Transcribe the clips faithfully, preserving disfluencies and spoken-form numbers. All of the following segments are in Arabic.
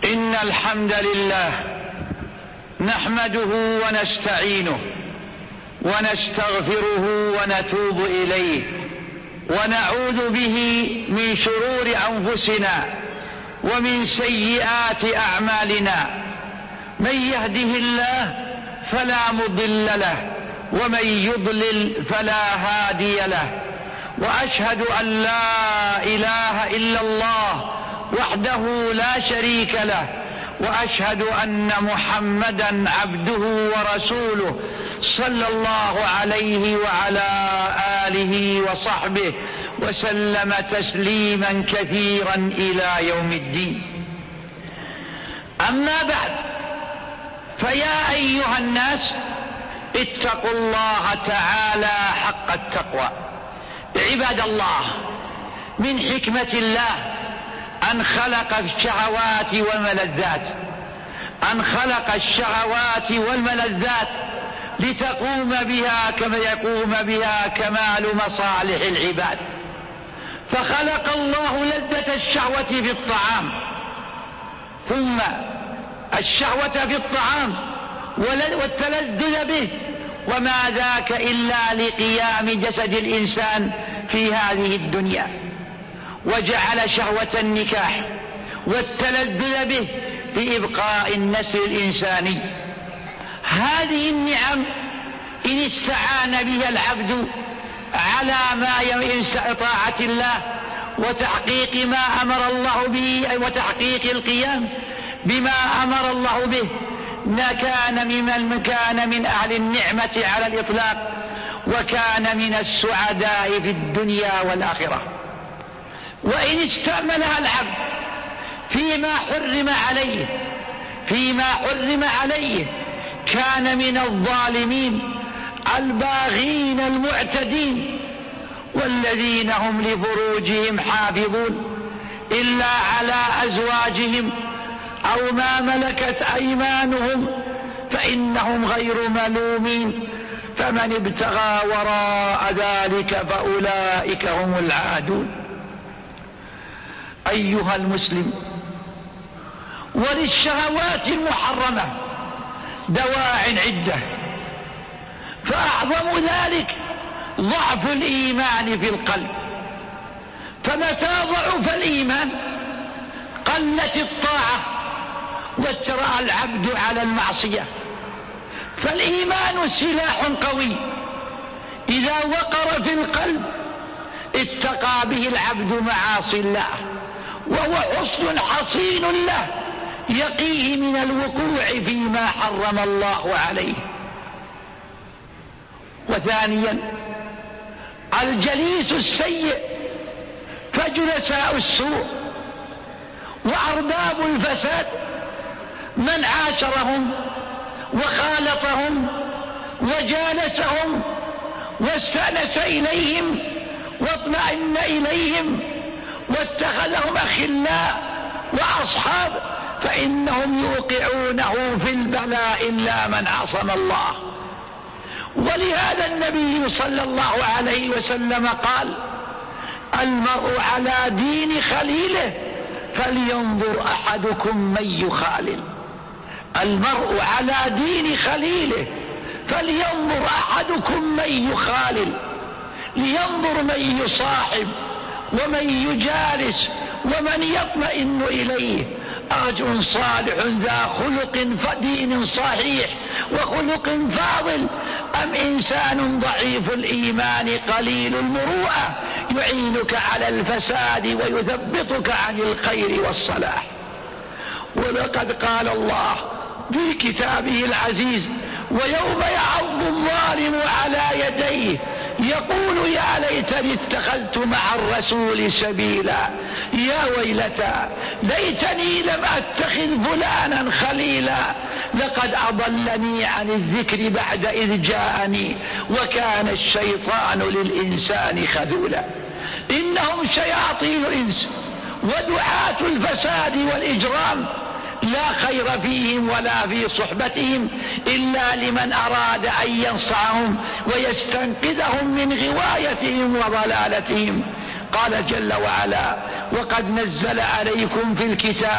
إن الحمد لله نحمده ونستعينه ونستغفره ونتوب إليه ونعوذ به من شرور أنفسنا ومن سيئات أعمالنا. من يهده الله فلا مضل له ومن يضلل فلا هادي له، وأشهد أن لا إله إلا الله وحده لا شريك له، وأشهد أن محمدا عبده ورسوله صلى الله عليه وعلى آله وصحبه وسلم تسليما كثيرا إلى يوم الدين. أما بعد، فيا أيها الناس اتقوا الله تعالى حق التقوى. عباد الله، من حكمة الله أن خلق الشهوات والملذات أن خلق الشهوات والملذات لتقوم بها كما يقوم بها كمال مصالح العباد. فخلق الله لذة الشهوة في الطعام، ثم الشهوة في الطعام والتلذذ به، وما ذاك إلا لقيام جسد الإنسان في هذه الدنيا. وجعل شهوة النكاح والتلذذ به في إبقاء النسل الإنساني. هذه النعم إن استعان بها العبد على ما ينسى طاعة الله وتحقيق ما أمر الله به وتحقيق القيام بما أمر الله به، كان ممن كان من أهل النعمة على الإطلاق، وكان من السعداء في الدنيا والآخرة. وإن استعملها العبد فيما حرم عليه فيما حرم عليه كان من الظالمين الباغين المعتدين، والذين هم لفروجهم حافظون إلا على أزواجهم أو ما ملكت أيمانهم فإنهم غير ملومين، فمن ابتغى وراء ذلك فأولئك هم العادون. أيها المسلم، وللشهوات المحرمة دواع عدة، فأعظم ذلك ضعف الإيمان في القلب. فمتى ضعف الإيمان قلت الطاعة واترأى العبد على المعصية. فالإيمان سلاح قوي إذا وقر في القلب اتقى به العبد معاصي الله، وهو حصن حصين له يقيه من الوقوع فيما حرم الله عليه. وثانيا الجليس السيء، فجلساء السوء وأرباب الفساد من عاشرهم وخالطهم وجالسهم واستأنس إليهم واطمأن إليهم واتخذهم أخلاء وأصحاب، فإنهم يوقعونه في البلاء إلا من عصم الله. ولهذا النبي صلى الله عليه وسلم قال: المرء على دين خليله فلينظر أحدكم من يخالل. المرء على دين خليله فلينظر أحدكم من يخالل، لينظر من يصاحب ومن يجالس ومن يطمئن إليه، رجل صالح ذا خلق فدين صحيح وخلق فاضل، أم إنسان ضعيف الإيمان قليل المروءة يعينك على الفساد ويثبطك عن الخير والصلاح. ولقد قال الله في كتابه العزيز: ويوم يعض الظالم على يديه يقول يا ليتني اتخذت مع الرسول سبيلا، يا ويلتى ليتني لم أتخذ فلانا خليلا، لقد أضلني عن الذكر بعد إذ جاءني وكان الشيطان للإنسان خذولا. إنهم شياطين الإنس ودعاة الفساد والإجرام، لا خير فيهم ولا في صحبتهم إلا لمن أراد أن ينصعهم ويستنقذهم من غوايتهم وضلالتهم. قال جل وعلا: وقد نزل عليكم في الكتاب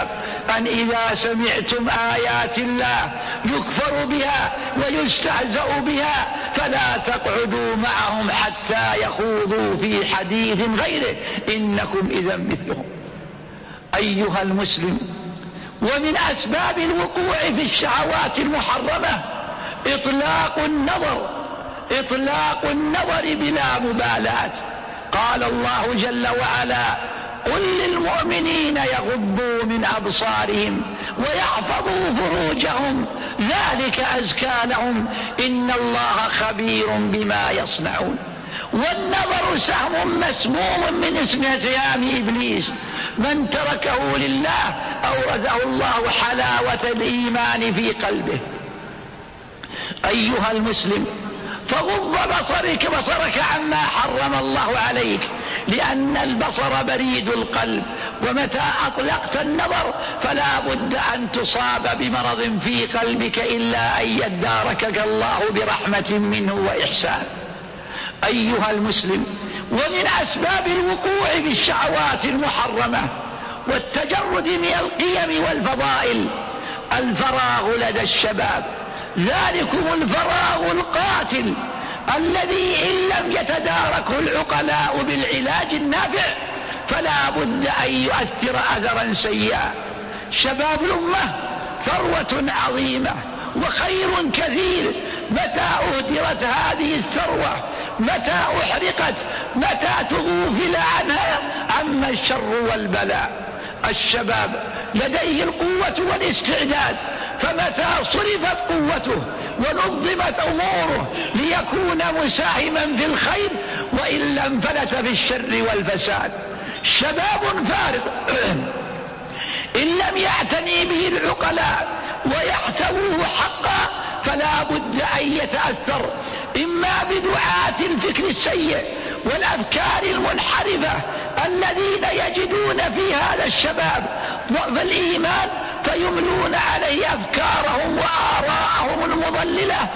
أن إذا سمعتم آيات الله يكفر بها ويستهزأ بها فلا تقعدوا معهم حتى يخوضوا في حديث غيره إنكم إذا مثلهم. أيها المسلم، ومن أسباب الوقوع في الشهوات المحرمة إطلاق النظر إطلاق النظر بلا مبالاة. قال الله جل وعلا: قل للمؤمنين يغضوا من أبصارهم ويحفظوا فروجهم ذلك أزكى لهم إن الله خبير بما يصنعون. والنظر سهم مسموم من اسم سهام إبليس، من تركه لله أورثه الله حلاوة الإيمان في قلبه. أيها المسلم، فغض بصرك بصرك عما حرم الله عليك، لأن البصر بريد القلب، ومتى أطلقت النظر فلا بد أن تصاب بمرض في قلبك إلا أن يداركك الله برحمة منه وإحسان. أيها المسلم، ومن أسباب الوقوع في الشهوات المحرمة والتجرد من القيم والفضائل الفراغ لدى الشباب، ذلكم الفراغ القاتل الذي إن لم يتداركه العقلاء بالعلاج النافع فلا بد أن يؤثر أثرا سيئا. شباب الأمة ثروة عظيمة وخير كثير، متى أهدرت هذه الثروة، متى أحرقت، متى تغفل عنها عما الشر والبلاء. الشباب لديه القوة والاستعداد، فمتى صرفت قوته ونظمت أموره ليكون مساهما في الخير وإلا انفلت في الشر والفساد. شباب فارغ إن لم يعتني به العقلاء ويحتووه حقا فلا بد أن يتأثر إما بدعاة الفكر السيء والأفكار المنحرفة الذين يجدون في هذا الشباب ضعف الإيمان فيملون عليه أفكارهم وآراءهم المضللة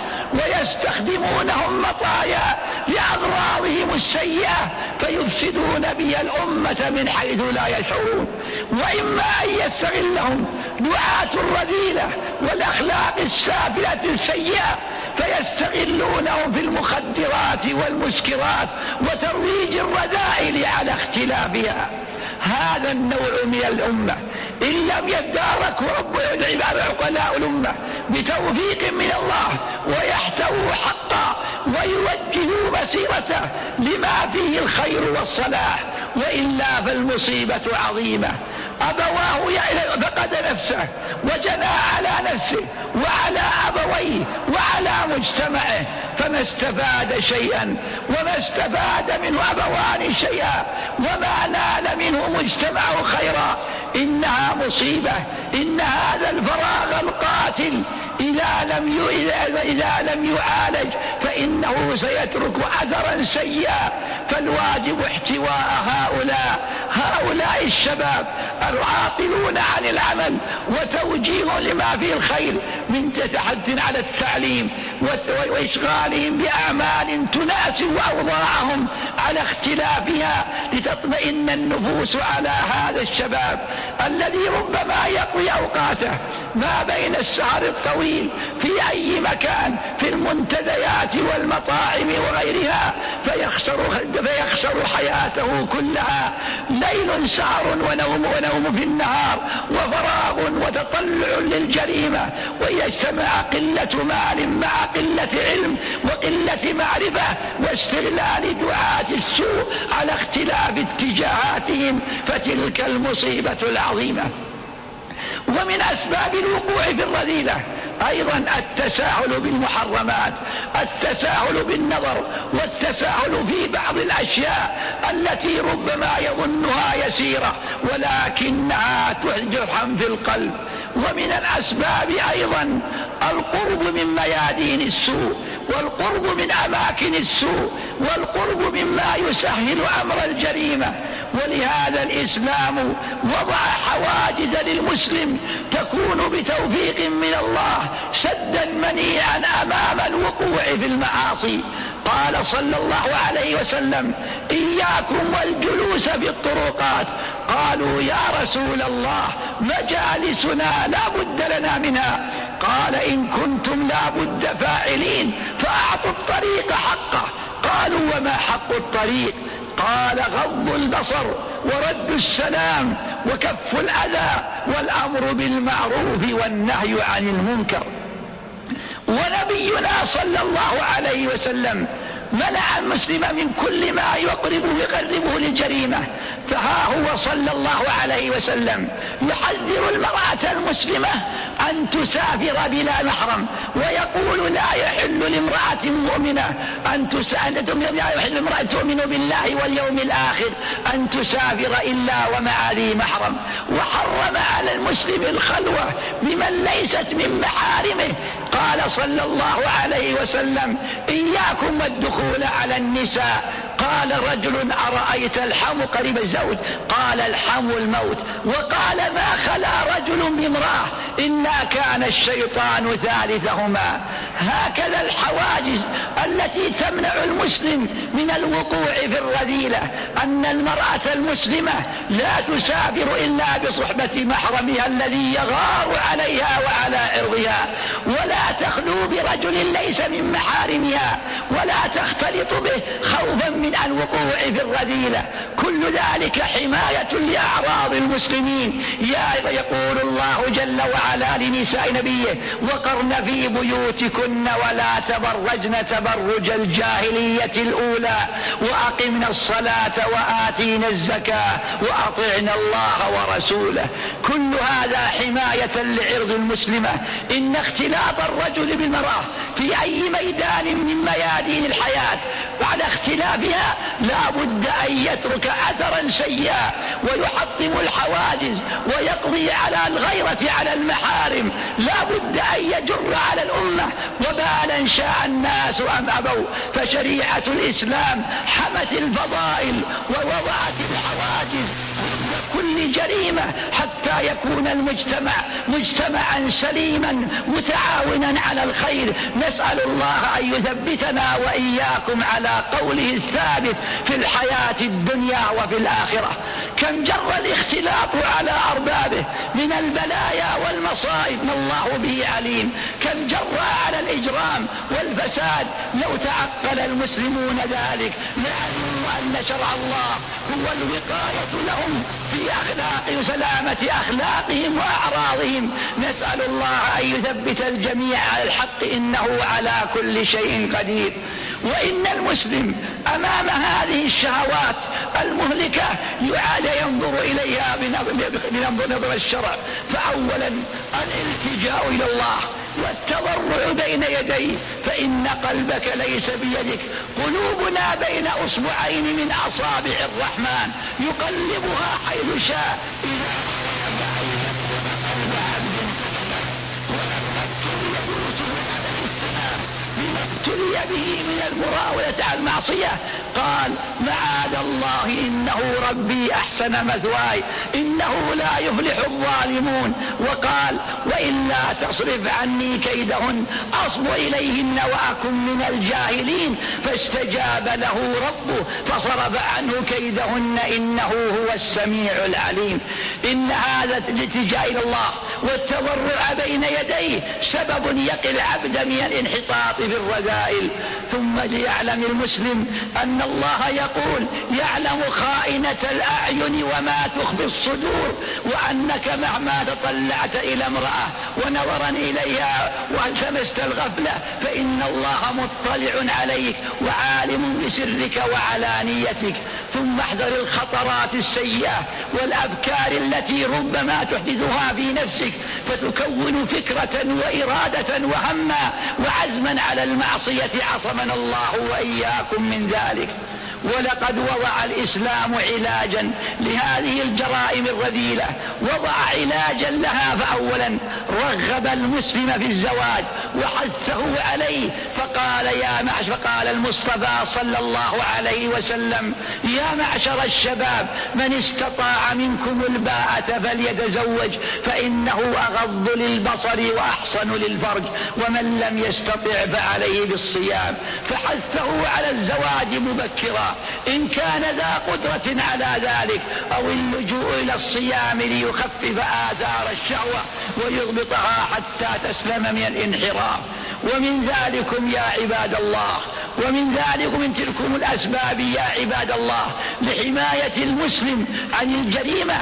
ويستخدمونهم مطايا لأغراضهم السيئة فيفسدون بها الأمة من حيث لا يشعرون. وإما أن يستغلهم دعاة الرذيلة والأخلاق السافلة السيئة فيستغلونهم في المخدرات والمسكرات وترويج الرذائل على اختلافها. هذا النوع من الأمة إن لم يداركه رب عقلاء الأمة بتوفيق من الله ويحتووا حقا ويوجهوا مسيرته لما فيه الخير والصلاح، وإلا فالمصيبة عظيمة. أبواه فقد نفسه وجنى على نفسه وعلى أبويه وعلى مجتمعه فما استفاد شيئا، وما استفاد منه أبوان شيئا، وما نال منه مجتمعه خيرا. إنها مصيبة. إن هذا الفراغ القاتل إذا لم إذا لم يعالج فإنه سيترك أثرا سيئا. فالواجب احتواء هؤلاء هؤلاء الشباب العاطلون عن العمل وتوجيههم لما فيه الخير من تحث على التعليم وإشغالهم بأعمال تناسب أوضاعهم على اختلافها لتطمئن النفوس على هذا الشباب الذي ربما يقضي أوقاته ما بين السهر الطويل في أي مكان في المنتديات والمطاعم وغيرها فيخسر, فيخسر حياته كلها. ليل سهر ونوم ونوم في النهار وفراغ وتطلع للجريمة، ويجتمع قلة مال مع قلة علم وقلة معرفة واستغلال دعاة السوء على اختلاف اتجاهاتهم، فتلك المصيبة العظيمة. ومن أسباب الوقوع في الرذيلة أيضا التساهل بالمحرمات، التساهل بالنظر والتساهل في بعض الأشياء التي ربما يظنها يسيرة ولكنها تجرح في القلب. ومن الأسباب أيضا القرب من ميادين السوء والقرب من أماكن السوء والقرب مما يسهل أمر الجريمة. ولهذا الإسلام وضع حواجز للمسلم تكون بتوفيق من الله سدا منيعا أمام الوقوع في المعاصي. قال صلى الله عليه وسلم: إياكم والجلوس في الطرقات. قالوا يا رسول الله مجالسنا لا بد لنا منها. قال إن كنتم لا بد فاعلين فأعطوا الطريق حقه. قالوا وما حق الطريق؟ قال غض البصر ورد السلام وكف الأذى والأمر بالمعروف والنهي عن المنكر. ونبينا صلى الله عليه وسلم منع المسلم من كل ما يقربه يقربه للجريمة. فها هو صلى الله عليه وسلم يحذر المرأة المسلمة أن تسافر بلا محرم، ويقول لا يحل لامرأة مؤمنة أن تسافر لا يحل لامرأة تؤمن بالله واليوم الآخر أن تسافر إلا ومع ذي محرم. وحرم على المسلم الخلوة بمن ليست من محارمه. قال صلى الله عليه وسلم إياكم والدخول على النساء. قال رجل أرأيت الحم قريب الزوج؟ قال الحم الموت. وقال ما خلا رجل بامرأة إلا كان الشيطان ثالثهما. هكذا الحواجز التي تمنع المسلم من الوقوع في الرذيلة، أن المرأة المسلمة لا تسافر إلا بصحبة محرمها الذي يغار عليها وعلى عرضها، ولا تخلو برجل ليس من محارمها، ولا تختلط به خوفا من الوقوع في الرذيلة. كل ذلك حماية لأعراض المسلمين. يا يقول الله جل وعلا لنساء نبيه وقرن في بيوتكن ولا تبرجن تبرج الجاهلية الأولى وأقمنا الصلاة وآتينا الزكاة وأطعنا الله ورسوله. كل هذا حماية لعرض المسلمة. إن اختلاط الرجل بالمرأة في أي ميدان من ميادين الحياة بعد اختلافها لا بد أن يترك أثرا سيئا ويحطم الحواجز ويقضي على الغيرة على المحارم. لا بد أن يجر على الأمة وبالا شاء الناس أم أبوا. فشريعة الإسلام حمت الفضائل ووضعت الحواجز كل جريمة حتى يكون المجتمع مجتمعا سليما متعاونا على الخير. نسأل الله أن يثبتنا وإياكم على قوله الثابت في الحياة الدنيا وفي الآخرة. كم جر الاختلاط على أربابه من البلايا والمصائب ما الله به عليم. كم جر على الإجرام والفساد. لو تعقل المسلمون ذلك لعلموا أن شرع الله هو الوقاية لهم في أخلاق وسلامة أخلاقهم وأعراضهم. نسأل الله أن يثبت الجميع على الحق إنه على كل شيء قدير. وإن المسلم أمام هذه الشهوات المهلكة يعاد ينظر إليها بنظر الشرع. فأولا الالتجاء إلى الله والتضرع بين يديه، فإن قلبك ليس بيدك. قلوبنا بين أصبعين من أصابع الرحمن يقلبها حيث شاء. ابتلي به من المراودة على المعصية قال معاذ الله إنه ربي أحسن مثواي إنه لا يفلح الظالمون. وقال وإلا تصرف عني كيدهن أصب إليهن وأكن من الجاهلين. فاستجاب له ربه فصرف عنه كيدهن إنه هو السميع العليم. إن هذا الالتجاء إلى الله والتضرع بين يديه سبب يقي العبد من الانحطاط في الرذائل. ثم ليعلم المسلم أن الله يقول يعلم خائنة الأعين وما تخفي الصدور، وأنك مهما تطلعت إلى امرأة ونظرا إليها والتمست الغفلة فإن الله مطلع عليك وعالم بسرك وعلانيتك. ثم احذر الخطرات السيئة والأفكار التي ربما تحدثها في نفسك فتكون فكرة وإرادة وهما وعزما على المعصية. عصمنا الله وإياكم من ذلك. ولقد وضع الإسلام علاجا لهذه الجرائم الرذيلة، وضع علاجا لها. فأولا رغب المسلم في الزواج وحثه عليه فقال يا معشر فقال المصطفى صلى الله عليه وسلم يا معشر الشباب من استطاع منكم الباءة فليتزوج فإنه أغض للبصر وأحصن للفرج ومن لم يستطع فعليه بالصيام. فحثه على الزواج مبكرا الفطرة إن كان ذا قدرة على ذلك، أو اللجوء إلى الصيام ليخفف آثار الشهوة ويضبطها حتى تسلم من الانحراف. ومن ذلكم يا عباد الله، ومن ذلكم من تلكم الأسباب يا عباد الله لحماية المسلم عن الجريمة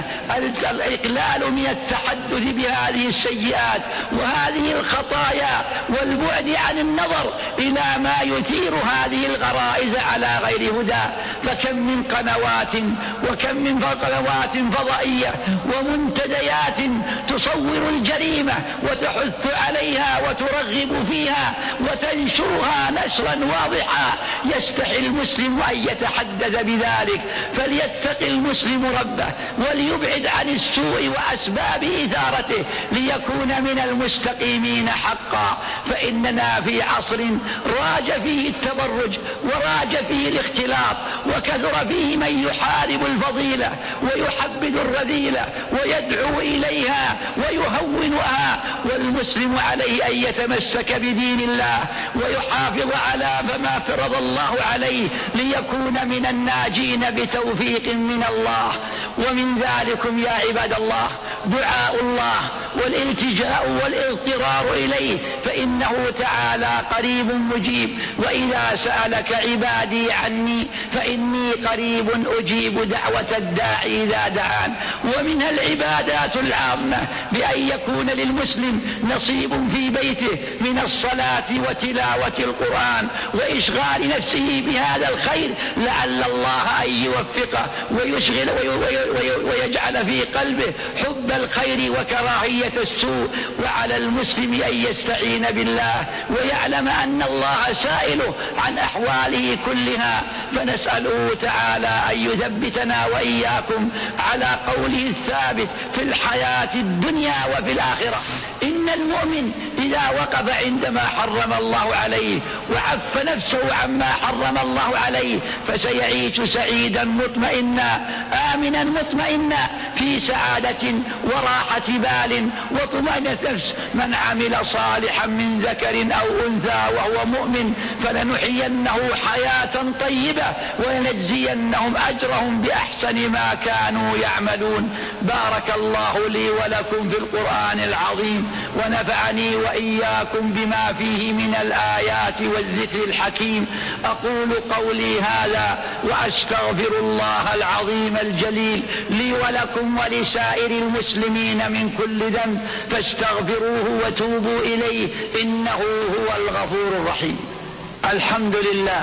الإقلال من التحدث بهذه السيئات وهذه الخطايا والبعد عن النظر إلى ما يثير هذه الغرائز على غير هدى. فكم من قنوات وكم من قنوات فضائية ومنتديات تصور الجريمة وتحث عليها وترغب فيها وتنشرها نشرا واضحا. يستحي المسلم أن يتحدث بذلك، فليتق المسلم ربه وليبعد عن السوء وأسباب إثارته ليكون من المستقيمين حقا. فإننا في عصر راج فيه التبرج وراج فيه الاختلاط وكثر فيه من يحارب الفضيلة ويحبذ الرذيلة ويدعو إليها ويهونها، والمسلم عليه أن يتمسك بدين الله ويحافظ على ما فرض الله عليه ليكون من الناجين بتوفيق من الله. ومن ذلكم يا عباد الله دعاء الله والالتجاء والاضطرار إليه، فإنه تعالى قريب مجيب. وإذا سألك عبادي عني فإني قريب أجيب دعوة الداعي إذا دعان. ومنها العبادات العامة بأن يكون للمسلم نصيب في بيته من الصلاة وتلاوة القرآن وإشغال نفسه بهذا الخير لعل الله أن يوفقه ويشغل ويجعل في قلبه حب الخير وكراهية السوء. وعلى المسلم أن يستعين بالله ويعلم أن الله سائله عن أحواله كلها، فنسأله تعالى أن يثبتنا وإياكم على قوله الثابت في الحياة الدنيا وفي الآخرة. إن المؤمن إذا وقف عندما حرم الله عليه وعف نفسه عما حرم الله عليه فسيعيش سعيدا مطمئنا آمنا مطمئنا في سعادة وراحة بال وطمأنينة نفس. من عمل صالحا من ذكر أو أنثى وهو مؤمن فلنحيينه حياة طيبة ولنجزينهم أجرهم بأحسن ما كانوا يعملون. بارك الله لي ولكم في القرآن العظيم ونفعني وإياكم بما فيه من الآيات والذكر الحكيم. أقول قولي هذا وأستغفر الله العظيم الجليل لي ولكم ولسائر المسلمين من كل ذنب فاستغفروه وتوبوا إليه إنه هو الغفور الرحيم. الحمد لله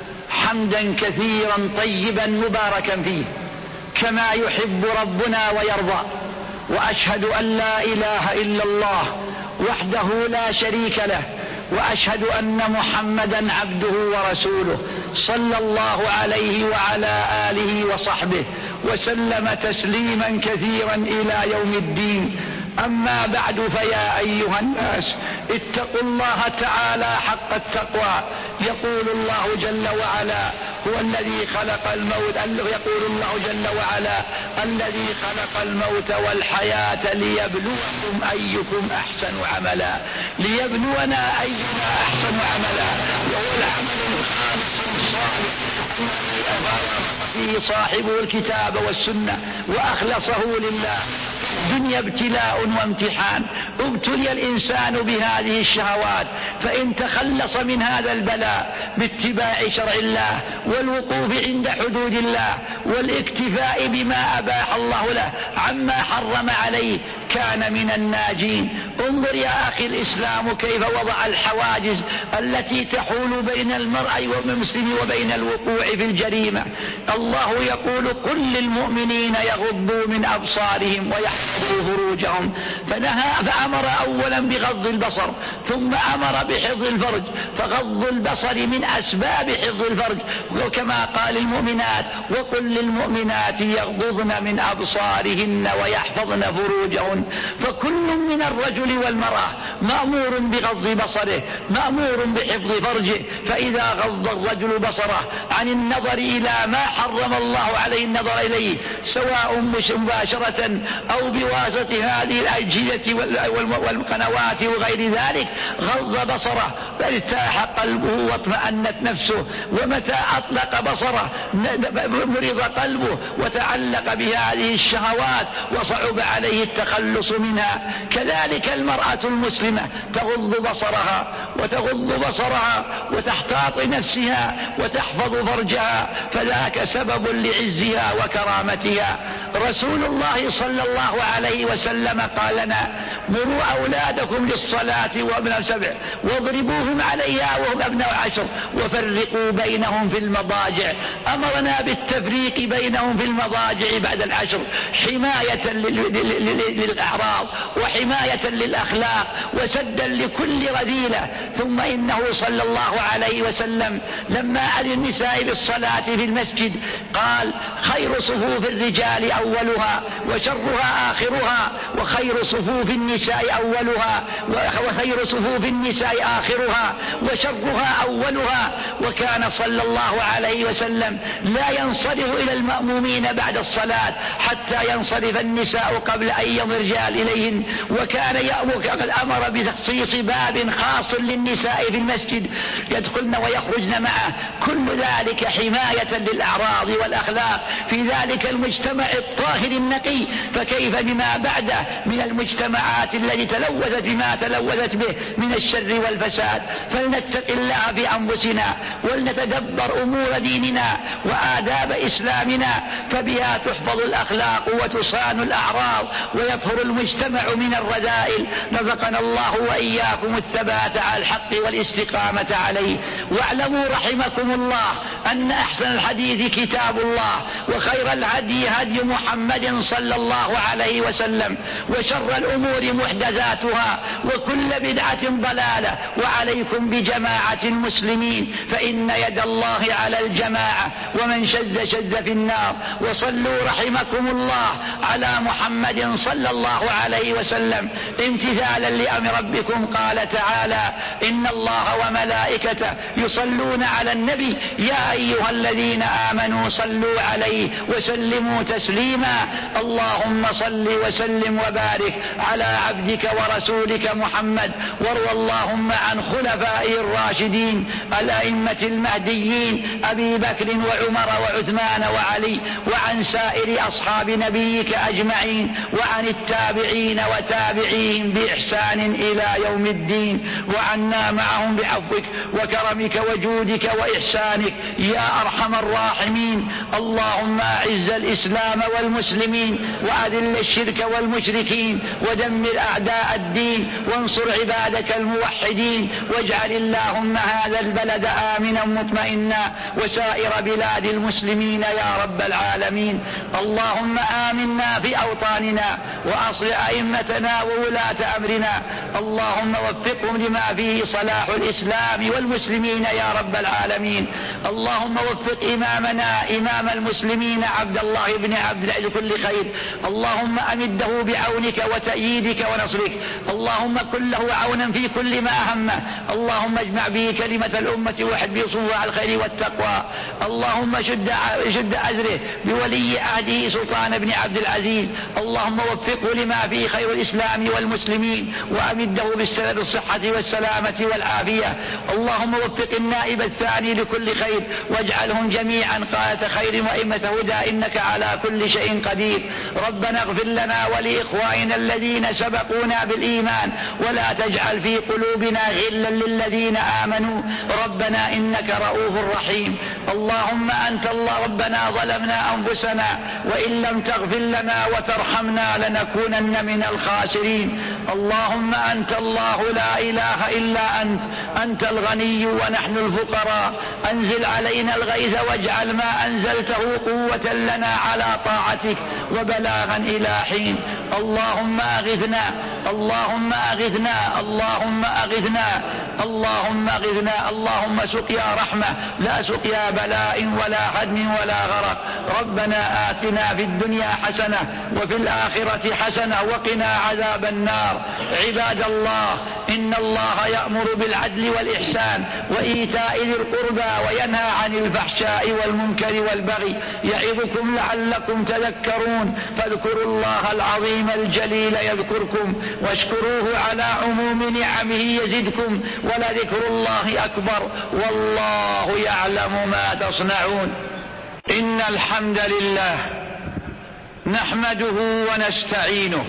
حمدا كثيرا طيبا مباركا فيه كما يحب ربنا ويرضى. وأشهد أن لا إله إلا الله وحده لا شريك له، وأشهد أن محمدا عبده ورسوله صلى الله عليه وعلى آله وصحبه وسلم تسليما كثيرا إلى يوم الدين. أما بعد، فيا أيها الناس اتقوا الله تعالى حق التقوى. يقول الله جل وعلا هو الذي خلق الموت يقول الله جل وعلا الذي خلق الموت والحياة ليبلوكم أيكم أحسن عملا ليبلونا أينا أحسن عملا وهو العمل الخالص الصالح الذي أظهر فيه صاحبه الكتاب والسنة وأخلصه لله. الدنيا ابتلاء وامتحان، ابتلي الإنسان بهذه الشهوات، فإن تخلص من هذا البلاء باتباع شرع الله والوقوف عند حدود الله والاكتفاء بما أباح الله له عما حرم عليه كان من الناجين. انظر يا أخي الإسلام كيف وضع الحواجز التي تحول بين المرء والمسلم وبين الوقوع في الجريمة. الله يقول قل للمؤمنين يغضوا من أبصارهم ويحفظوا فروجهم، فنهى فأمر أولا بغض البصر ثم أمر بحفظ الفرج، فغض البصر من أسباب حفظ الفرج. وكما قال المؤمنات وقل للمؤمنات يغضضن من أبصارهن ويحفظن فروجهن. فكل من الرجل والمرأة مأمور بغض بصره مأمور بحفظ فرجه. فإذا غض الرجل بصره عن النظر إلى ما حرم الله عليه النظر إليه سواء مباشرة أو بواسطة هذه الأجهزة والقنوات وغير ذلك غض بصره فارتاح قلبه واطمأنت نفسه، ومتى أطلق بصره مرض قلبه وتعلق بهذه الشهوات وصعب عليه التخلص منها. كذلك المرأة المسلمة تغض بصرها وتغض بصرها وتحتاط نفسها وتحفظ فرجها، فذاك سبب لعزها وكرامتها. رسول الله صلى الله عليه وسلم قال لنا: مروا أولادكم للصلاة وابن سبع واضربوهم عليها وهم أبناء عشر وفرقوا بينهم في المضاجع. أمرنا بالتفريق بينهم في المضاجع بعد العشر حماية للأعراض وحماية للأخلاق وسدا لكل رذيلة. ثم إنه صلى الله عليه وسلم لما أذن النساء بالصلاة في المسجد قال: خير صفوف الرجال أولها وشرها آخرها، وخير صفوف النساء أولها وخير صفوف النساء آخرها وشرها أولها. وكان صلى الله عليه وسلم لا ينصرف إلى المأمومين بعد الصلاة حتى ينصرف النساء قبل أن يمر الرجال إليهن، وكان يأمر قد أمر بتخصيص باب خاص للنساء في المسجد يدخلن ويخرجن معه، كل ذلك حماية للأعراض والأخلاق في ذلك المجتمع الطاهر النقي، فكيف بما بعده من المجتمعات التي تلوثت بما تلوثت به من الشر والفساد. فلنتق الله في أنفسنا ولنتدبر أمور ديننا وآداب إسلامنا، فبها تحفظ الأخلاق وتصان الأعراض ويطهر المجتمع من الرذائل. رزقنا الله وإياكم الثبات على الحق والاستقامة عليه. واعلموا رحمكم الله أن أحسن الحديث كتاب الله، وخير الهدي هدي محمد صلى الله عليه وسلم، وشر الأمور محدثاتها، وكل بدعة ضلالة. وعليكم بجماعة المسلمين فإن يد الله على الجماعة، ومن شذ شذ في النار. وصلوا رحمكم الله على محمد صلى الله عليه وسلم امتثالا لأمر ربكم. قال تعالى: إن الله وملائكته يصلون على النبي يا أيها الذين آمنوا صلوا عليه وسلموا تسليما. اللهم صل وسلم وبارك على عبدك ورسولك محمد، وارض اللهم عن خلفائه الراشدين الأئمة المهديين أبي بكر وعمر وعثمان وعلي، وعن سائر أصحاب نبيك أجمعين، وعن التابعين وتابعيهم بإحسان إلى يوم الدين، وعنا معهم بعفوك وكرمك وجودك وإحسانك يا أرحم الراحمين. اللهم أعز الإسلام والمسلمين وأذل الشرك والمشركين ودمر أعداء الدين وانصر عبادك الموحدين، واجعل اللهم هذا البلد آمنا مطمئنا وسائر بلاد المسلمين يا رب العالمين. اللهم آمنا في أوطاننا وأصلح أئمتنا وولاة أمرنا، اللهم وفقهم لما فيه صلاح الإسلام والمسلمين يا رب العالمين. اللهم وفق إمامنا إمام المسلمين عبد الله بن عبد العزيز كل خير، اللهم أمده بعونك وتأييدك ونصرك، اللهم كن له عونا في كل ما أهمه، اللهم اجمع به كلمة الأمة وحد به صنوع الخير والتقوى، اللهم شد شد أزره بولي عهده سلطان بن عبد العزيز، اللهم وفقه لما فيه خير الإسلام والمسلمين وأمده بالسلام الصحة والسلامة والعافية. اللهم وفق النائب الثاني لكل خير واجعلهم جميعا قادة خير وأئمة هدى إنك على كل شيء قدير. ربنا اغفر لنا ولإخواننا الذين سبقونا بالإيمان ولا تجعل في قلوبنا غلا للذين آمنوا ربنا إنك رؤوف رحيم. اللهم أنت الله ربنا ظلمنا أنفسنا وإن لم تغفر لنا وترحمنا لنكونن من الخاسرين. اللهم أنت الله لا إله إلا أنت، أنت الغني ونحن الفقراء، أنزل علينا الغيث واجعل ما أنزلته قوة لنا على طاعتك وبلاغا إلى حين. اللهم أغثنا اللهم أغثنا اللهم أغثنا اللهم أغثنا اللهم سقيا رحمة لا سقيا بلاء ولا هدم ولا غرق. ربنا آت آتنا في الدنيا حسنة وفي الآخرة حسنة وقنا عذاب النار. عباد الله، إن الله يأمر بالعدل والإحسان وإيتاء ذي القربى وينهى عن الفحشاء والمنكر والبغي، يعظكم لعلكم تذكرون. فاذكروا الله العظيم الجليل يذكركم، واشكروه على عموم نعمه يزدكم، ولذكر الله أكبر، والله يعلم ما تصنعون. إن الحمد لله نحمده ونستعينه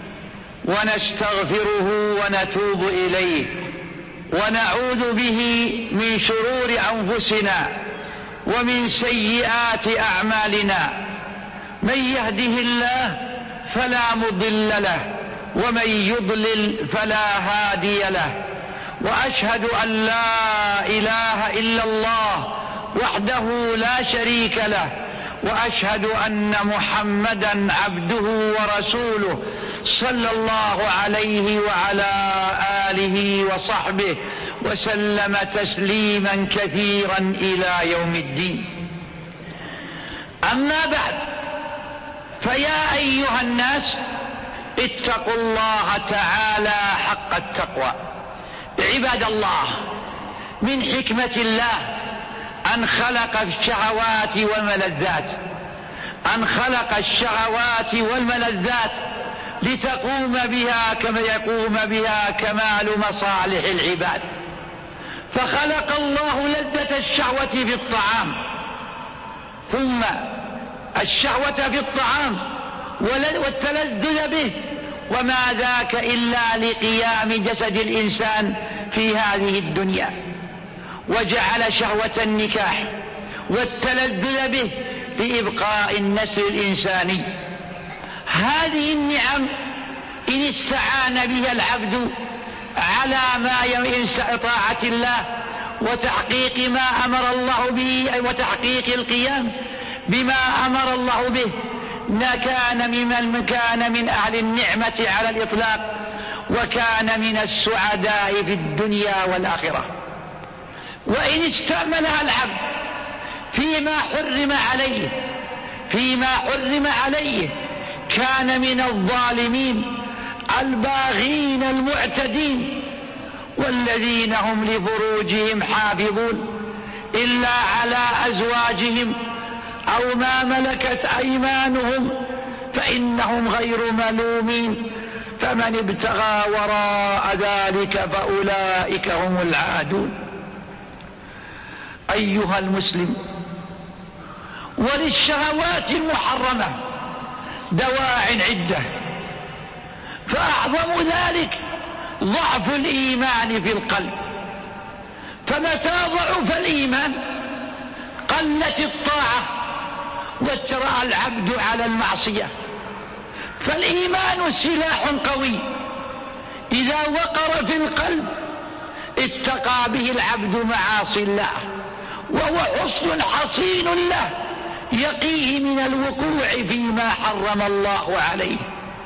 ونستغفره ونتوب إليه، ونعوذ به من شرور أنفسنا ومن سيئات أعمالنا. من يهده الله فلا مضل له، ومن يضلل فلا هادي له. وأشهد أن لا إله إلا الله وحده لا شريك له، وأشهد أن محمدا عبده ورسوله صلى الله عليه وعلى آله وصحبه وسلم تسليما كثيرا إلى يوم الدين. أما بعد، فيا أيها الناس اتقوا الله تعالى حق التقوى. عباد الله، من حكمة الله أن خلق الشهوات والملذات أن خلق الشهوات والملذات لتقوم بها كما يقوم بها كمال مصالح العباد. فخلق الله لذة الشهوة في الطعام، ثم الشهوة في الطعام والتلذذ به، وما ذاك إلا لقيام جسد الإنسان في هذه الدنيا. وجعل شهوة النكاح والتلذذ به بإبقاء النسل الإنساني. هذه النعم إن استعان بها العبد على ما ينسى طاعة الله وتحقيق ما أمر الله به وتحقيق القيام بما أمر الله به، كان ممن كان من أهل النعمة على الإطلاق، وكان من السعداء في الدنيا والآخرة. وإن استعملها العبد فيما حرم عليه فيما حرم عليه كان من الظالمين الباغين المعتدين، والذين هم لفروجهم حافظون إلا على أزواجهم أو ما ملكت أيمانهم فإنهم غير ملومين، فمن ابتغى وراء ذلك فأولئك هم العادون. أيها المسلم، وللشهوات المحرمة دواع عدة، فأعظم ذلك ضعف الإيمان في القلب. فمتى ضعف الإيمان قلت الطاعة واترأى العبد على المعصية. فالإيمان سلاح قوي إذا وقر في القلب اتقى به العبد معاصي الله، وهو حصن حصين له يقيه من الوقوع فيما حرم الله عليه.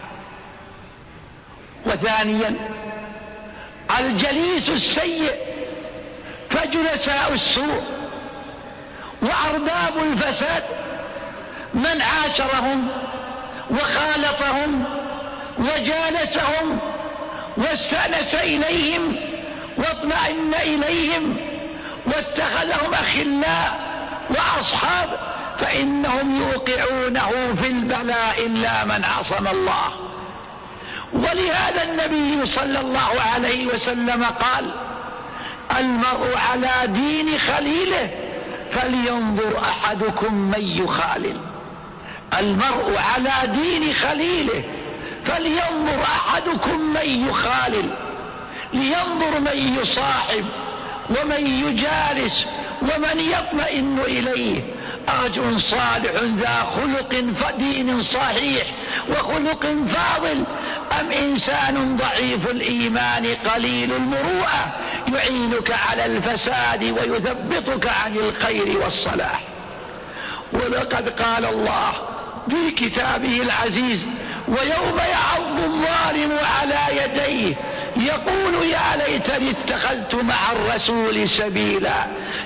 وثانيا الجليس السيء فجلساء السوء وأرباب الفساد من عاشرهم وخالطهم وجالسهم واستأنس إليهم واطمئن إليهم واتخذهم أخلاء وأصحاب فإنهم يوقعونه في البلاء إلا من عصم الله. ولهذا النبي صلى الله عليه وسلم قال: المرء على دين خليله فلينظر أحدكم من يخالل. المرء على دين خليله فلينظر أحدكم من يخالل، لينظر من يصاحب ومن يجالس ومن يطمئن إليه، رجل صالح ذا خلق فدين صحيح وخلق فاضل، أم إنسان ضعيف الإيمان قليل المروءة يعينك على الفساد ويثبطك عن الخير والصلاح. ولقد قال الله في كتابه العزيز: ويوم يعض الظالم على يديه يقول يا ليتني اتخذت مع الرسول سبيلا.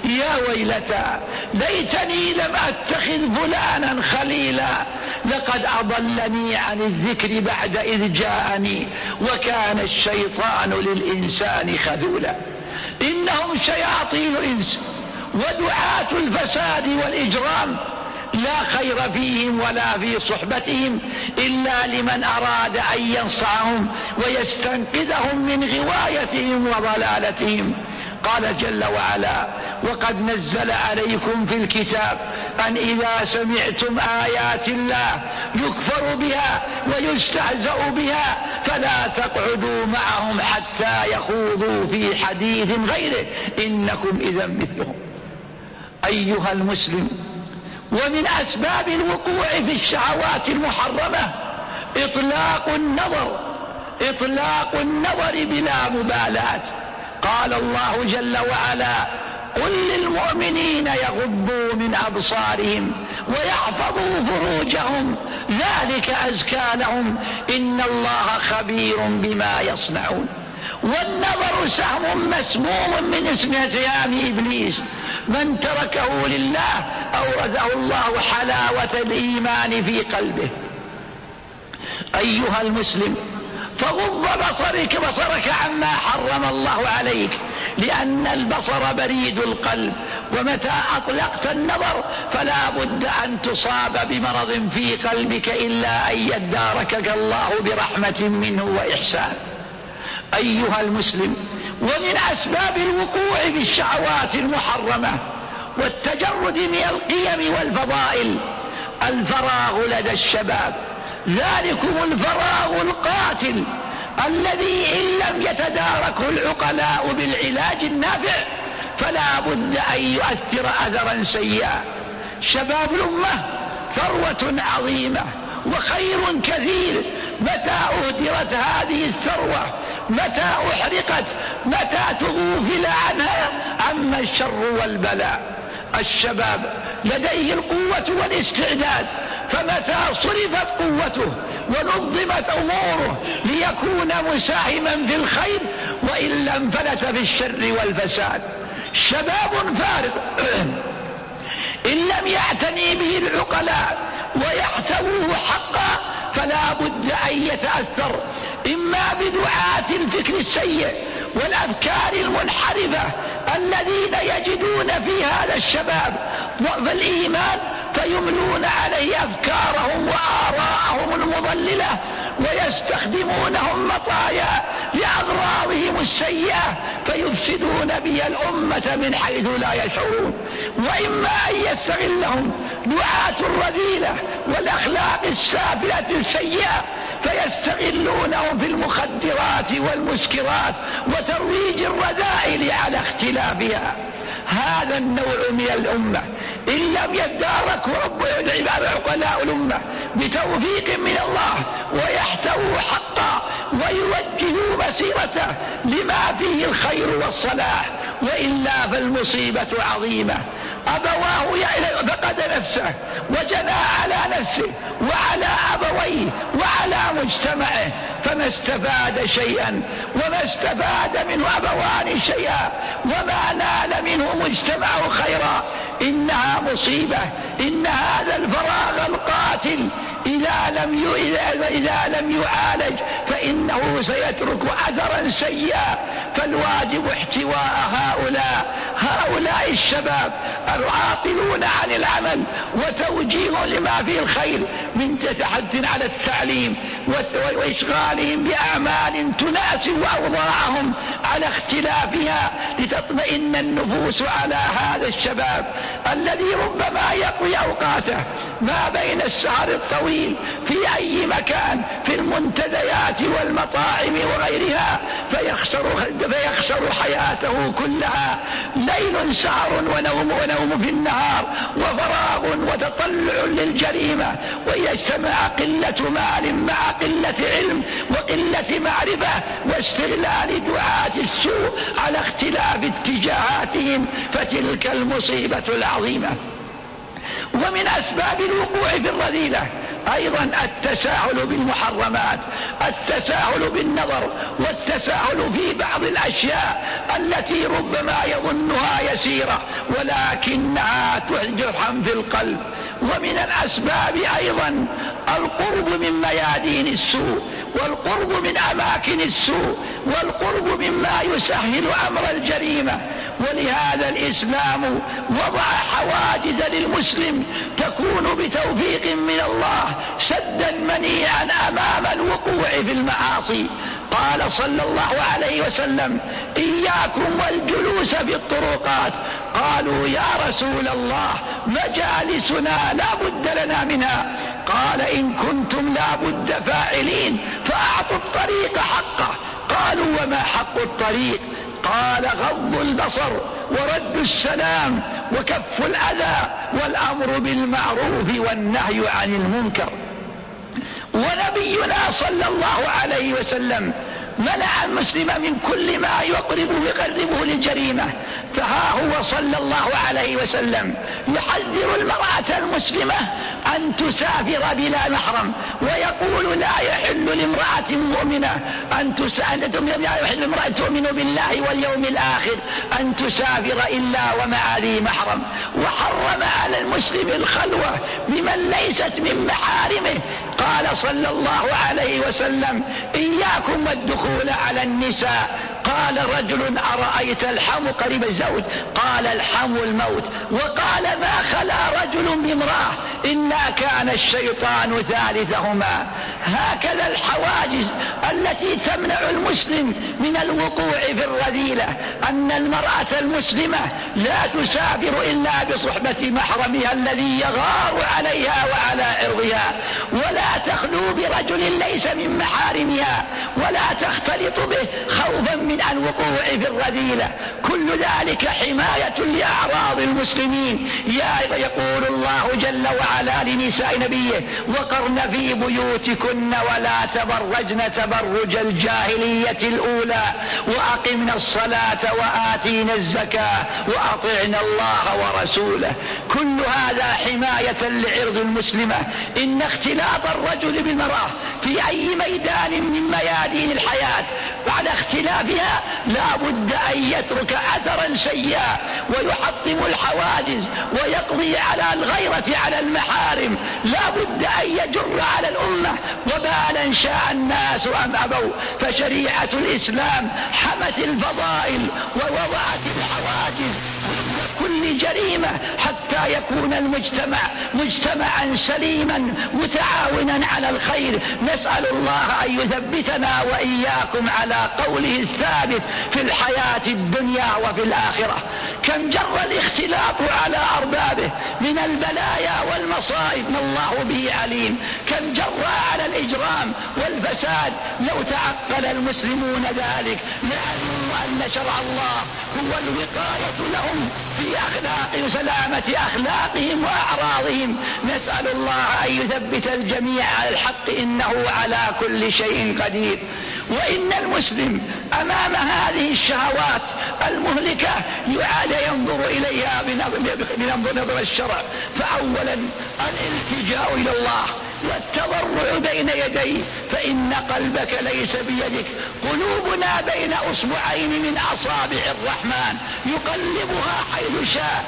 يا ويلتى ليتني لم أتخذ فلانا خليلا لقد أضلني عن الذكر بعد إذ جاءني وكان الشيطان للإنسان خذولا. إنهم شياطين الإنس ودعاة الفساد والإجرام لا خير فيهم ولا في صحبتهم إلا لمن أراد أن ينصعهم ويستنقذهم من غوايتهم وضلالتهم. قال جل وعلا: وقد نزل عليكم في الكتاب أن إذا سمعتم آيات الله يكفر بها ويستهزأ بها فلا تقعدوا معهم حتى يخوضوا في حديث غيره إنكم إذا مثلهم. أيها المسلم، ومن أسباب الوقوع في الشهوات المحرمة إطلاق النظر إطلاق النظر بلا مبالاة. قال الله جل وعلا: قل للمؤمنين يغضوا من أبصارهم ويحفظوا فروجهم ذلك أزكى لهم إن الله خبير بما يصنعون. والنظر سهم مسموم من اسم سهام إبليس، من تركه لله أورثه الله حلاوة الإيمان في قلبه. أيها المسلم، فغض بصرك بصرك عما حرم الله عليك، لأن البصر بريد القلب، ومتى أطلقت النظر فلا بد أن تصاب بمرض في قلبك إلا أن يداركك الله برحمة منه وإحسان. أيها المسلم، ومن أسباب الوقوع في الشهوات المحرمة والتجرد من القيم والفضائل الفراغ لدى الشباب، ذلكم الفراغ القاتل الذي إن لم يتداركه العقلاء بالعلاج النافع فلا بد أن يؤثر أثرا سيئا. شباب الأمة ثروة عظيمة وخير كثير، متى أهدرت هذه الثروة، متى أحرقت، متى تغفل عنها عما الشر والبلاء. الشباب لديه القوة والاستعداد، فمتى صرفت قوته ونظمت أموره ليكون مساهما في الخير وإلا انفلت في الشر والفساد. شباب فارغ إن لم يعتني به العقلاء ويحتووه حقا فلا بد أن يتأثر إما بدعاة الفكر السيء والأفكار المنحرفة الذين يجدون في هذا الشباب ضعف الإيمان فيملون عليه أفكارهم وآراءهم المضللة ويستخدمونهم مطايا لأغراضهم السيئة فيفسدون بها الأمة من حيث لا يشعرون. وإما أن يستغلهم دعاة الرذيلة والأخلاق السافلة السيئة فيستغلونهم في المخدرات والمسكرات وترويج الرذائل على اختلافها. هذا النوع من الأمة إن لم يداركه رب العباد عقلاء الأمة بتوفيق من الله ويحتووا حقا ويوجهوا مسيرته لما فيه الخير والصلاح، وإلا فالمصيبة عظيمة. أبواه فقد نفسه وجنى على نفسه وعلى أبويه وعلى مجتمعه فما استفاد شيئا، وما استفاد منه أبوان شيئا، وما نال منه مجتمعه خيرا. إنها مصيبة. إن هذا الفراغ القاتل إذا لم إذا إذا لم يعالج فإنه سيترك أثرا سيئا. فالواجب احتواء هؤلاء هؤلاء الشباب العاطلون عن العمل وتوجيه لما فيه الخير من تحث على التعليم وإشغالهم بأعمال تناسب أوضاعهم على اختلافها لتطمئن النفوس على هذا الشباب الذي ربما يقضي أوقاته ما بين السهر الطويل في أي مكان في المنتديات والمطاعم وغيرها فيخسر, فيخسر حياته كلها. ليل سهر ونوم ونوم في النهار وفراغ وتطلع للجريمة، ويجتمع قلة مال مع قلة علم وقلة معرفة واستغلال دعاة السوء على اختلاف اتجاهاتهم، فتلك المصيبة العظيمة. ومن أسباب الوقوع في الرذيلة أيضا التساهل بالمحرمات، التساهل بالنظر، والتساهل في بعض الأشياء التي ربما يظنها يسيرة ولكنها تجرحا في القلب. ومن الأسباب أيضا القرب من ميادين السوء، والقرب من أماكن السوء، والقرب مما يسهل أمر الجريمة. ولهذا الإسلام وضع حواجز للمسلم تكون بتوفيق من الله سدا منيعا أمام الوقوع في المعاصي. قال صلى الله عليه وسلم: إياكم والجلوس في الطرقات. قالوا: يا رسول الله مجالسنا لا بد لنا منها. قال: إن كنتم لا بد فاعلين فأعطوا الطريق حقه. قالوا: وما حق الطريق؟ قال: غض البصر ورد السلام وكف الأذى والأمر بالمعروف والنهي عن المنكر. ونبينا صلى الله عليه وسلم منع المسلم من كل ما يقربه ويقربه للجريمة. فها هو صلى الله عليه وسلم يحذر المرأة المسلمة أن تسافر بلا محرم، ويقول: لا يحل لامرأة مؤمنة أن تسافر، لا يحل لامرأة تؤمن بالله واليوم الآخر أن تسافر إلا ومع ذي محرم. وحرم على المسلم الخلوة بمن ليست من محارمه. قال صلى الله عليه وسلم: إياكم والدخول على النساء. قال رجل: أرأيت الحم قريب الزوج؟ قال: الحم الموت. وقال: ما خلا رجل بامرأة إلا كان الشيطان ثالثهما. هكذا الحواجز التي تمنع المسلم من الوقوع في الرذيلة، أن المرأة المسلمة لا تسافر إلا بصحبة محرمها الذي يغار عليها وعلى عرضها، ولا تخلو برجل ليس من محارمها، ولا تختلط به خوفا من الوقوع في الرذيلة. كل ذلك حماية لأعراض المسلمين. يا يقول الله جل وعلا لنساء نبيه: وقرن في بيوتكن ولا تبرجن تبرج الجاهلية الأولى وأقمنا الصلاة وآتينا الزكاة وأطعنا الله ورسوله. كل هذا حماية لعرض المسلمة. إن اختلاط الرجل بالمرأة في أي ميدان من ميادين الحياة بعد اختلافها لا بد أن يترك أثرا سيئا ويحطم الحواجز ويقضي على الغيرة على المحارم. لا بد أن يجر على الأمة وبالا شاء الناس أم أبوا. فشريعة الإسلام حمت الفضائل ووضعت الحواجز كل جريمة حتى يكون المجتمع مجتمعا سليما متعاونا على الخير. نسأل الله أن يثبتنا وإياكم على قوله الثابت في الحياة الدنيا وفي الآخرة. كم جر الاختلاط على أربابه من البلايا والمصائب ما الله به عليم. كم جر على الإجرام والفساد. لو تعقل المسلمون ذلك لعلموا أن شرع الله هو الوقاية لهم في أخلاق وسلامة أخلاقهم وأعراضهم. نسأل الله أن يثبت الجميع على الحق إنه على كل شيء قدير. وإن المسلم أمام هذه الشهوات المهلكة يعاد ينظر إليها بنظر الشرع. فأولا الالتجاء إلى الله والتضرع بين يديه، فإن قلبك ليس بيدك. قلوبنا بين أصبعين من أصابع الرحمن يقلبها حيث شاء.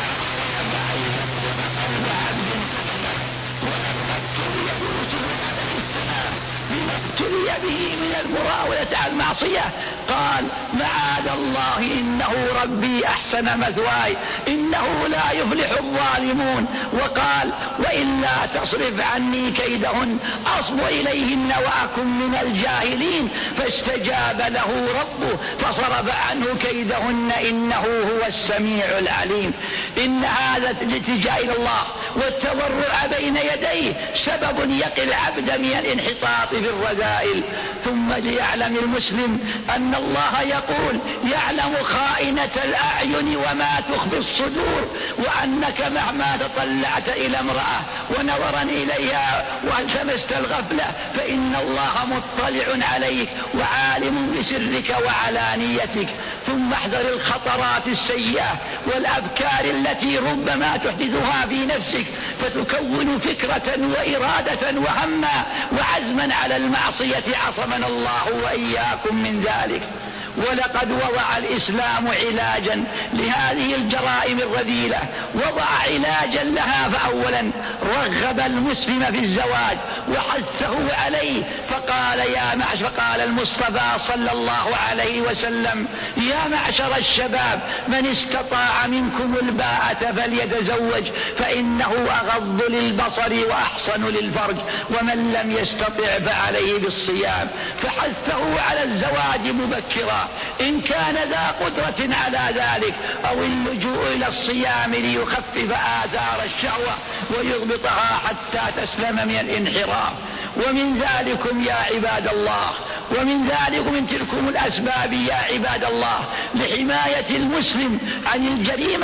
ابتلي به من المراودة على المعصية قال: معاذ الله إنه ربي أحسن مثواي إنه لا يفلح الظالمون. وقال: وإلا تصرف عني كيدهن أصب إليهن وأكن من الجاهلين. فاستجاب له ربه فصرف عنه كيدهن إنه هو السميع العليم. إن هذا الالتجاء إلى الله والتضرع بين يديه سبب يقي العبد من الانحطاط في الرذائل. ثم ليعلم المسلم أن الله يقول: يعلم خائنة الأعين وما تخفي الصدور، وأنك مهما تطلعت إلى امرأة ونظرا إليها والتمست الغفلة فإن الله مطلع عليك وعالم بسرك وعلانيتك. ثم احذر الخطرات السيئة والأفكار التي ربما تحدثها في نفسك فتكون فكرة وإرادة وهما وعزما على المعصية، عصمنا الله وإياكم من ذلك. ولقد وضع الإسلام علاجا لهذه الجرائم الرذيلة، وضع علاجا لها. فأولا رغب المسلم في الزواج وحثه عليه، فقال يا معشر فقال المصطفى صلى الله عليه وسلم يا معشر الشباب من استطاع منكم الباءة فليتزوج فإنه أغض للبصر وأحصن للفرج ومن لم يستطع فعليه بالصيام. فحثه على الزواج مبكرا إن كان ذا قدرة على ذلك، أو اللجوء إلى الصيام ليخفف آثار الشهوة ويضبطها حتى تسلم من الانحراف. ومن ذلكم يا عباد الله ومن ذلك من تلكم الأسباب يا عباد الله لحماية المسلم عن الجريمة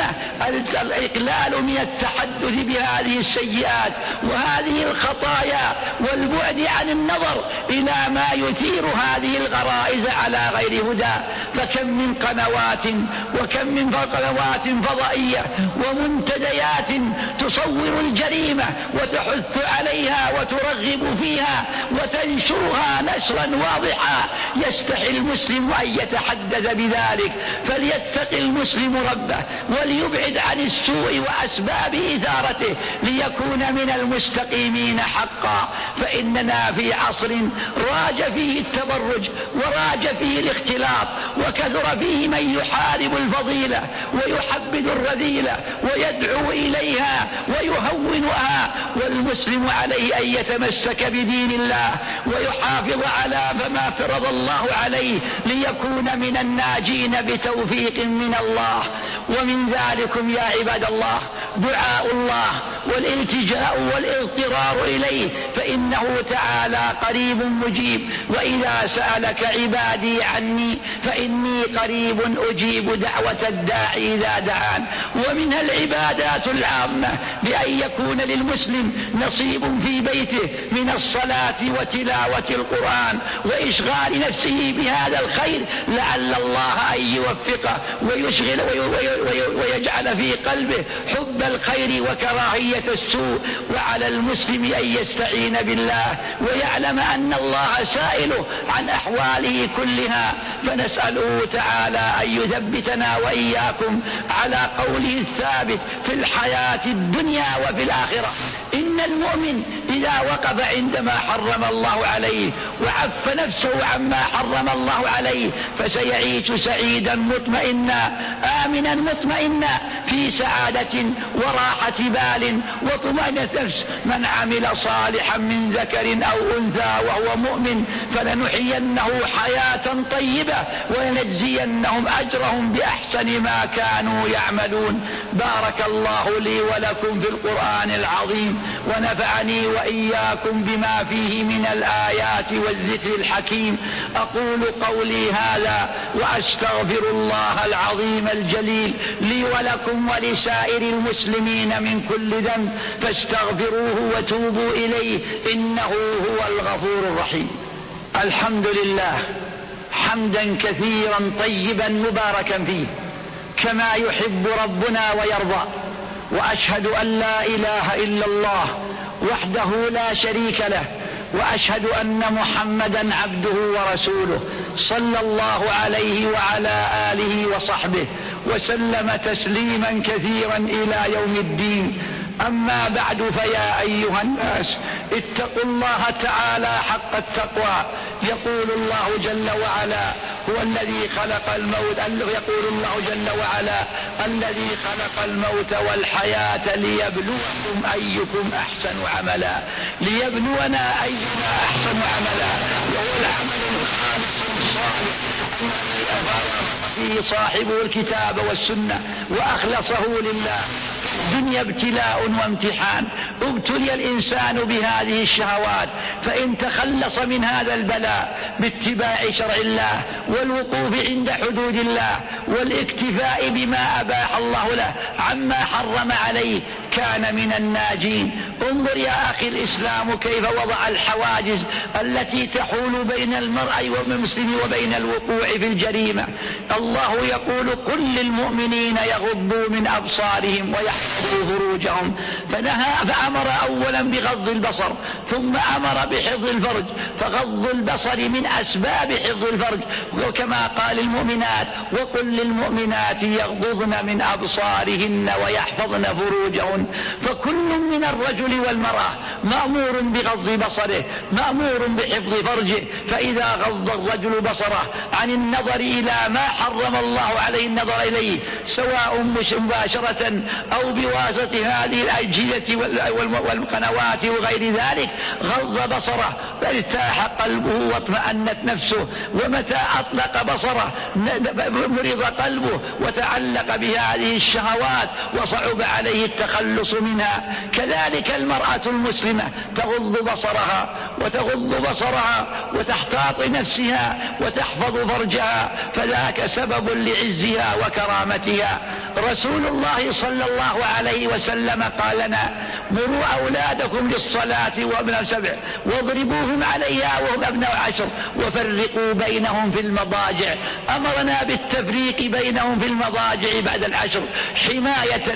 الإقلال من التحدث بهذه السيئات وهذه الخطايا والبعد عن النظر إلى ما يثير هذه الغرائز على غير هدى. فكم من قنوات وكم من قنوات فضائية ومنتديات تصور الجريمة وتحث عليها وترغب فيها وتنشرها نشرا واضحا. يستحي المسلم أن يتحدث بذلك، فليتق المسلم ربه وليبعد عن السوء وأسباب إثارته ليكون من المستقيمين حقا. فإننا في عصر راج فيه التبرج وراج فيه الاختلاط وكثر فيه من يحارب الفضيلة ويحبذ الرذيلة ويدعو إليها ويهونها، والمسلم عليه أن يتمسك بدين الله ويحافظ على ما فرض الله عليه ليكون من الناجين بتوفيق من الله. ومن ذلكم يا عباد الله دعاء الله والالتجاء والاضطرار إليه، فإنه تعالى قريب مجيب. وإذا سألك عبادي عني فإني قريب أجيب دعوة الداعي إذا دعان. ومنها العبادات العامة بأن يكون للمسلم نصيب في بيته من الصلاة وتلاوة القرآن وإشغال نفسه بهذا الخير لعل الله أن يوفقه ويشغل ويجعل في قلبه حب الخير وكراهية السوء. وعلى المسلم أن يستعين بالله ويعلم أن الله سائله عن أحواله كلها، فنسأله تعالى أن يثبتنا وإياكم على قوله الثابت في الحياة الدنيا وفي الآخرة. إن المؤمن إذا وقف عندما حرم الله عليه وعف نفسه عما حرم الله عليه فسيعيش سعيدا مطمئنا آمنا مطمئنا في سعادة وراحة بال وطمأنينة نفس. من عمل صالحا من ذكر أو أنثى وهو مؤمن فلنحيينه حياة طيبة ولنجزينهم أجرهم بأحسن ما كانوا يعملون. بارك الله لي ولكم في القرآن العظيم ونفعني وإياكم بما فيه من الآيات والذكر الحكيم. أقول قولي هذا وأستغفر الله العظيم الجليل لي ولكم ولسائر المسلمين من كل ذنب فاستغفروه وتوبوا إليه إنه هو الغفور الرحيم. الحمد لله حمدا كثيرا طيبا مباركا فيه كما يحب ربنا ويرضى. وأشهد أن لا إله إلا الله وحده لا شريك له، وأشهد أن محمدا عبده ورسوله صلى الله عليه وعلى آله وصحبه وسلم تسليما كثيرا إلى يوم الدين. أما بعد فيا أيها الناس اتقوا الله تعالى حق التقوى. يقول الله جل وعلا هو الذي خلق الموت يقول الله جل وعلا الذي خلق الموت والحياة ليبلوكم أيكم أحسن عملا ليبلونا أينا أحسن عملا وهو العمل الخالص الصالح الذي أظهر فيه صاحبه الكتاب والسنة وأخلصه لله. الدنيا ابتلاء وامتحان، ابتلي الإنسان بهذه الشهوات، فإن تخلص من هذا البلاء باتباع شرع الله والوقوف عند حدود الله والاكتفاء بما أباح الله له عما حرم عليه كان من الناجين. انظر يا أخي الإسلام كيف وضع الحواجز التي تحول بين المرء والمسلم وبين الوقوع في الجريمة. الله يقول قل للمؤمنين يغضوا من أبصارهم ويحفظوا فروجهم، فنهى فأمر أولا بغض البصر ثم أمر بحفظ الفرج، فغض البصر من أسباب حفظ الفرج، وكما قال المؤمنات وقل للمؤمنات يغضضن من أبصارهن ويحفظن فروجهن. فكل من الرجل والمرأة مأمور بغض بصره، مأمور بحفظ فرجه. فإذا غض الرجل بصره عن النظر إلى ما حرم الله عليه النظر إليه سواء مباشرة أو بواسطة هذه الأجهزة والقنوات وغير ذلك، غض بصره فارتاح قلبه واطمأنت نفسه، ومتى أطلق بصره مرض قلبه وتعلق بهذه الشهوات وصعب عليه التخلص منها. كذلك المرأة المسلمة تغض بصرها وتغض بصرها وتحتاط نفسها وتحفظ فرجها، فذاك سبب لعزها وكرامتها. رسول الله صلى الله عليه وسلم قال لنا مروا أولادكم للصلاة وابناء سبع واضربوهم عليها وهم أبناء عشر وفرقوا بينهم في المضاجع. أمرنا بالتفريق بينهم في المضاجع بعد العشر حماية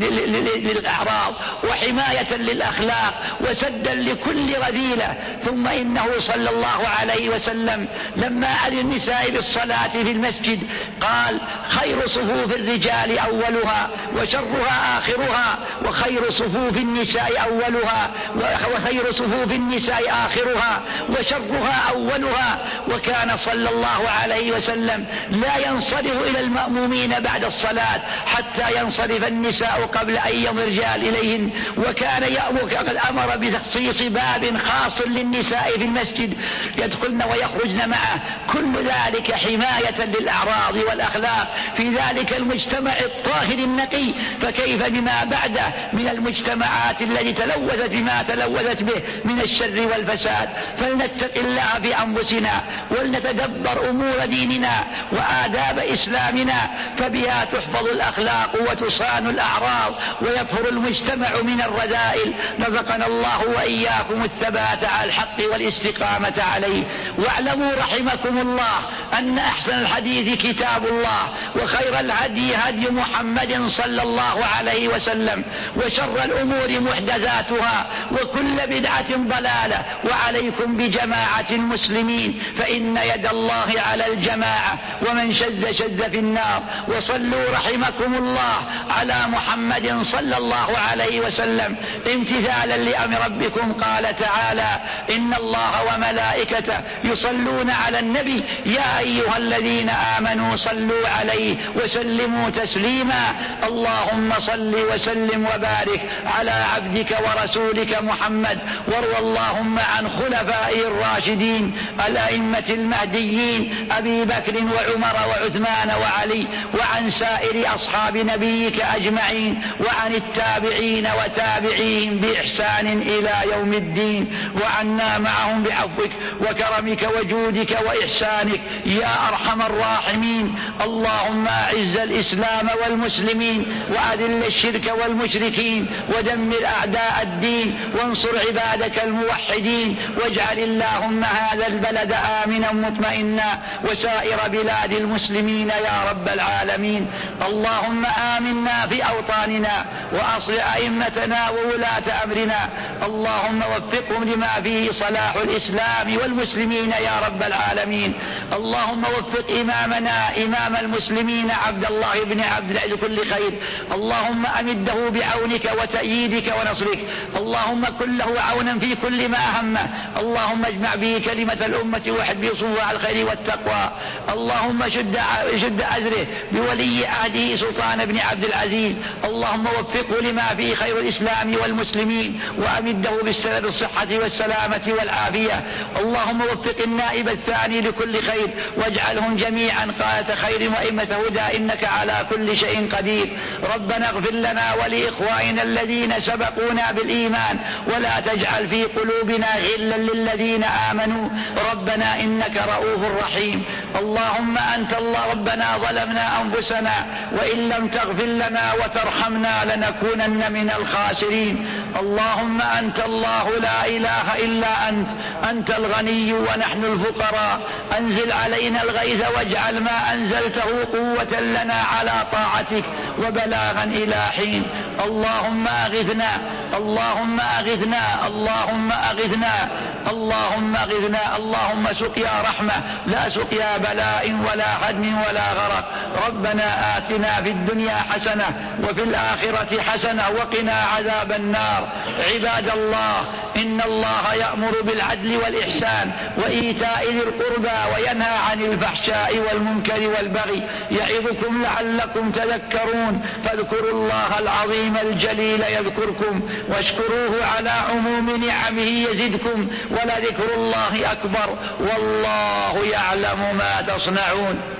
للأعراض وحماية للأخلاق وسدا لكل رذيلة. ثم إنه صلى الله عليه وسلم لما أذن النساء بالصلاة في المسجد قال خير صفوف الرجال أولها وشرها آخرها، وخير صفوف النساء أولها وخير صفوف النساء آخرها وشرها أولها. وكان صلى الله عليه وسلم لا ينصرف إلى المأمومين بعد الصلاة حتى ينصرف النساء قبل أن يمر الرجال إليهن، وكان يأمر قد أمر بتخصيص باب خاص للنساء في المسجد يدخلن ويخرجن معه، كل ذلك حماية للأعراض والأخلاق في ذلك المجتمع الطاهر النقي، فكيف بما بعده من المجتمعات التي تلوثت بما تلوثت به من الشر والفساد. فلنتق الله في أنفسنا ولنتدبر أمور ديننا وآداب إسلامنا، فبها تحفظ الأخلاق وتصان الأعراض ويطهر المجتمع من الرذائل. رزقنا الله وإياكم الثبات على الحق والاستقامة عليه. واعلموا رحمكم الله أن أحسن الحديث كتاب الله، وخير الهدي هدي محمد صلى الله عليه وسلم، وشر الأمور محدثاتها وكل بدعة ضلالة. وعليكم بجماعة المسلمين فإن يد الله على الجماعة، ومن شذ شذ في النار. وصلوا رحمكم الله على محمد صلى الله عليه وسلم امتثالا لأمر ربكم. قال تعالى إن الله وملائكته يصلون على النبي يا أيها الذين آمنوا صلوا عليه وسلموا تسليما. اللهم صل وسلم وبارك على عبدك ورسولك محمد، وارض اللهم عن خلفائه الراشدين الأئمة المهديين أبي بكر وعمر وعثمان وعلي، وعن سائر أصحاب نبيك أجمعين، وعن التابعين وتابعيهم بإحسان إلى يوم الدين، وعنا معهم بعفوك وكرمك وجودك وإحسانك يا أرحم الراحمين. اللهم أعز الإسلام والمسلمين وأذل الشرك والمشركين ودمر أعداء الدين وانصر عبادك الموحدين، واجعل اللهم هذا البلد آمنا مطمئنا وسائر بلاد المسلمين يا رب العالمين. اللهم آمنا في أوطاننا وأصلح أئمتنا وولاة أمرنا، اللهم وفقهم لما فيه صلاح الإسلام والمسلمين يا رب العالمين. اللهم وفق إمامنا إمام المسلمين عبد الله بن عبد العزيز كل خير، اللهم أمده بعونك وتأييدك ونصرك، اللهم كن له عونا في كل ما همه، اللهم اجمع به كلمة الأمة وحد بصوها على الخير والتقوى، اللهم شد شد أزره بولي عهده سلطان بن عبد العزيز، اللهم وفقه لما فيه خير الإسلام والمسلمين وأمده بالصحة والسلامة والعافية، اللهم وفق النائب الثاني لكل خير واجعلهم جميعا قادة خير وأئمة هدى إنك على كل شيء قدير. ربنا اغفر لنا ولإخواننا الذين سبقونا بالإيمان ولا تجعل في قلوبنا غلا للذين آمنوا ربنا إنك رؤوف رحيم. اللهم أنت الله ربنا ظلمنا أنفسنا وإن لم تغفر لنا لنا وترحمنا لنكونن من الخاسرين. اللهم أنت الله لا إله إلا أنت، أنت الغني ونحن الفقراء، أنزل علينا الغيث واجعل ما أنزلته قوة لنا على طاعتك وبلاغا إلى حين. اللهم أغثنا اللهم أغثنا اللهم أغثنا اللهم أغثنا اللهم سقيا رحمة لا سقيا بلاء ولا هدم ولا غرق. ربنا آتنا في الدنيا حسنة وفي الآخرة حسنة وقنا عذاب النار. عباد الله، إن الله يأمر بالعدل والإحسان وإيتاء ذي القربى وينهى عن الفحشاء والمنكر والبغي يعظكم لعلكم تذكرون. فاذكروا الله العظيم الجليل يذكركم واشكروه على عموم نعمه يزدكم ولذكر الله أكبر والله يعلم ما تصنعون.